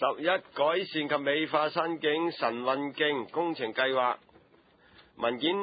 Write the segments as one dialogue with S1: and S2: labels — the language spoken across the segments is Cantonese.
S1: 11改善及美化山景神韻徑工程計劃文件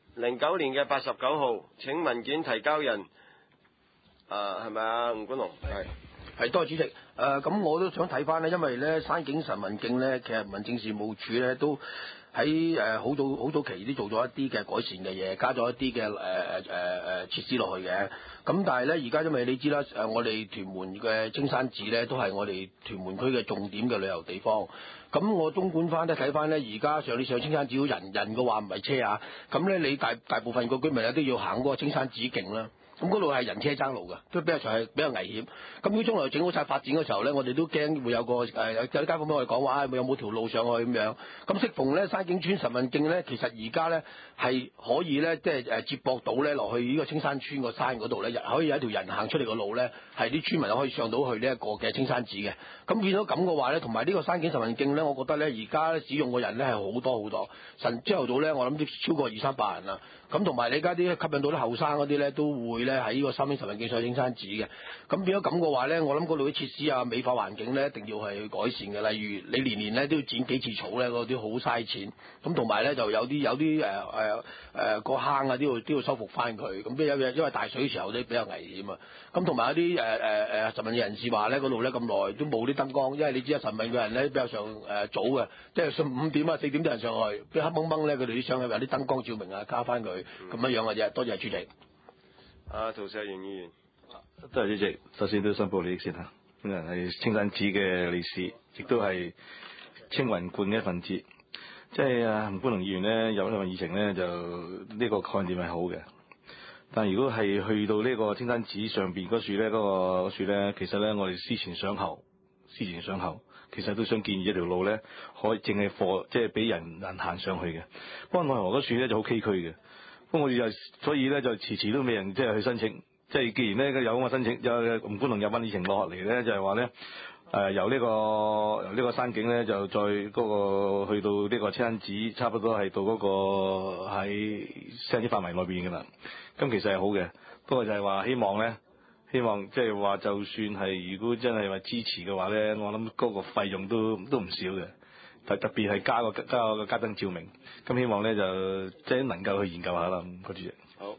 S1: 09年嘅89號，請文件提交人係咪啊？吳冠龍
S2: 係多謝主席。咁我都想睇翻呢，因為呢山景神韻徑呢，其實民政事務處呢都喺好早期都做咗一啲嘅改善嘅嘢，加咗一啲嘅設施落去嘅。咁但係呢，而家因為你知啦，我哋屯門嘅青山寺呢都係我哋屯門區嘅重點嘅旅遊地方。咁我綜觀翻咧，睇翻呢，而家你上青山寺要人嘅話唔係車啊，咁呢，你大部分個居民咧都要行嗰個青山寺徑啦。咁嗰度係人車爭路㗎，都比較危險。咁如果將來整好晒發展嘅時候咧，我哋都驚會有個有啲街坊俾我哋講話，有冇條路上去咁樣。咁適逢咧山景村神韻徑咧，其實而家咧係可以咧，即係接駁到咧落去呢個青山村個山嗰度咧，可以有一條人行出嚟嘅路咧，係啲村民可以上到去呢一個嘅青山寺嘅。咁變咗咁嘅話咧，同埋呢個山景神韻徑咧，我覺得咧而家使用嘅人咧係好多好多。朝頭早咧，我諗都超過200-300人啦。咁同埋你而家啲吸引到啲後生嗰啲咧，都會咧喺呢個山景神韻徑上青山寺嘅。咁變咗咁嘅話咧，我諗嗰度啲設施啊、美化環境咧，一定要係改善嘅。例如你年年咧都要剪幾次草咧，嗰啲好嘥錢。咁同埋咧就有啲個坑啊，都要修復翻佢。咁因為大水嘅時候咧比較危險啊。咁同埋有啲神韻嘅人士話咧，嗰度咧咁耐都冇啲燈光，因為你知啊神韻嘅人咧比較上早嘅，即係5點啊4點啲人上去，啲黑掹掹咧佢哋啲上去有啲燈光照明啊，加翻佢咁樣嘅啫。多謝主席。
S1: 涂石元議員。
S3: 多謝主席，首先都申報利益先嚇。本人係青山寺嘅理事，亦都係青雲觀嘅一份子。即係吳冠龍議員呢，有呢份議程呢，就呢個概念係好嘅。但如果係去到呢個青山寺上邊嗰樹呢，嗰樹呢，其實呢，我哋思前想後，其實都想建議一條路呢，可以淨係即係俾人行上去嘅。不過愛河嗰樹呢就好崎嶇嘅。不過我哋所以呢，就遲遲都未人即係去申請。即係既然呢，有咁嘅申請，有吳冠龍有份議程落嚟呢，就係話呢，由呢個山景呢，就再嗰個去到呢個青山寺，差不多係到嗰個喺青山寺範圍內邊㗎啦。咁其實係好嘅，不過就係話希望即係話就算係如果真係話支持嘅話呢，我諗嗰個費用都唔少嘅，特別係加個街燈照明。咁希望呢，就即係能夠去研究下啦，主席。
S1: 好。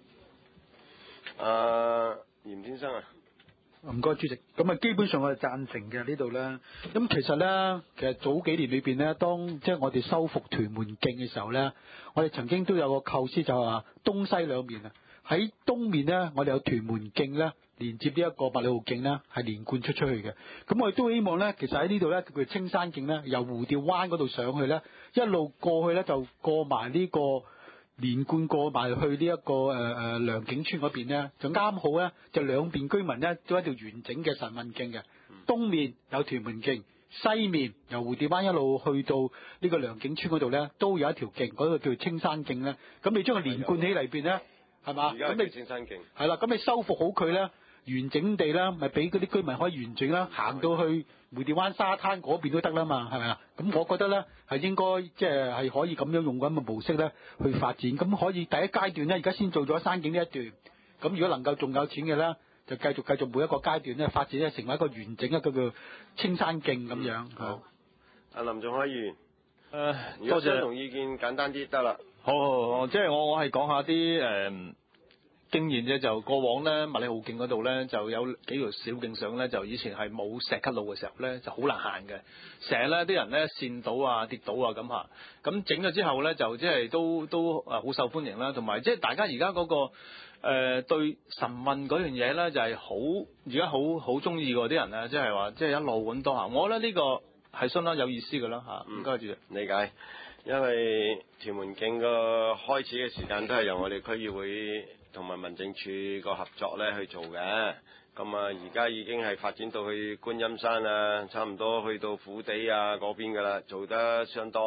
S1: 嚴先生啊，
S4: 唔該主席，咁啊基本上我係贊成嘅呢度咧。咁其實早幾年裏邊咧，當即係我哋修復屯門徑嘅時候咧，我哋曾經都有個構思就係話東西兩面啊。喺東面咧，我哋有屯門徑咧，連接呢一個百里浩徑咧，係連貫出去嘅。咁我哋都希望咧，其實喺呢度咧，叫青山徑咧，由蝴蝶灣嗰度上去咧，一路過去咧就過埋呢個。連貫過埋去呢一個良景村嗰邊呢，就啱好呢，就兩邊居民呢，都一條完整嘅神韻徑嘅。東面有屯門徑，西面由蝴蝶灣一路去到呢個良景村嗰度呢，都有一條徑，嗰個叫青山徑呢。咁你將佢連貫起嚟邊呢？係嘛？咁你
S1: 青山徑
S4: 係啦，咁你修復好佢呢，完整地啦，咪俾嗰啲居民可以完整啦，行到去蝴蝶灣沙灘嗰邊都得啦嘛，係咪啊？咁我覺得咧係應該即係可以咁樣用咁嘅模式咧去發展，咁可以第一階段咧而家先做咗山景呢一段，咁如果能夠仲有錢嘅咧，就繼續每一個階段咧發展咧成為一個完整一個叫青山徑咁樣。
S1: 好，阿林仲海議員，
S5: 多謝
S1: 同意見簡單啲得啦。
S5: 好，即係我係講下啲經驗啫，就過往咧麥理浩徑嗰度咧就有幾條小徑上咧，就以前係冇石級路嘅時候咧就好難行嘅，成日咧啲人咧跣到啊跌倒啊咁嚇，咁整咗之後咧就即係都好受歡迎啦，同埋即係大家而家嗰個對神韻嗰樣嘢咧就係而家好中意喎啲人啊，即係話即係一路咁多行，我覺得呢個係相當有意思㗎啦嚇。唔該主席。
S1: 理解，因為屯門徑個開始嘅時間都係由我哋區議會同埋民政處個合作咧去做嘅，咁啊而家已經係發展到去觀音山啊，差唔多去到虎地啊嗰邊噶啦，做得相當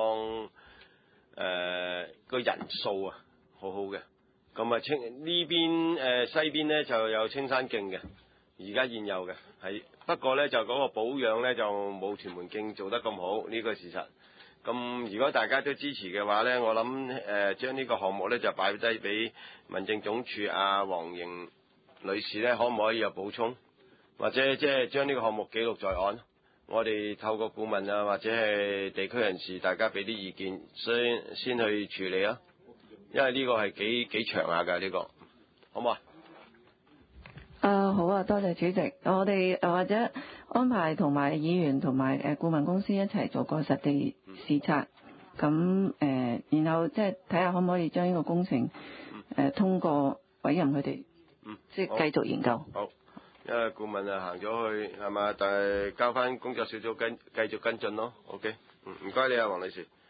S1: 個人數啊好好嘅，咁啊呢邊西邊咧就有青山徑嘅，而家現有嘅係，不過咧就嗰個保養咧就冇屯門徑做得咁好，呢個事實。咁如果大家都支持嘅話呢，我諗將呢個項目呢就擺低俾民政總署黃瑩女士呢，可唔可以有補充，或者即係將呢個項目記錄在案？ 我哋透過顧問啊，或者係地區人士，大家俾啲意見，先去處理啊。因為呢個係幾長下㗎呢個，好唔好啊？
S6: 好啊，多謝主席。我哋或者安排同埋議員同埋顧問公司一齊做個實地視察，咁然後即係睇下可唔可以將呢個工程通過委任佢哋，即係繼續研究。
S1: 好，因為顧問行咗去係嘛，但係交翻工作小組繼續跟進咯。OK，唔該你啊，黃女士。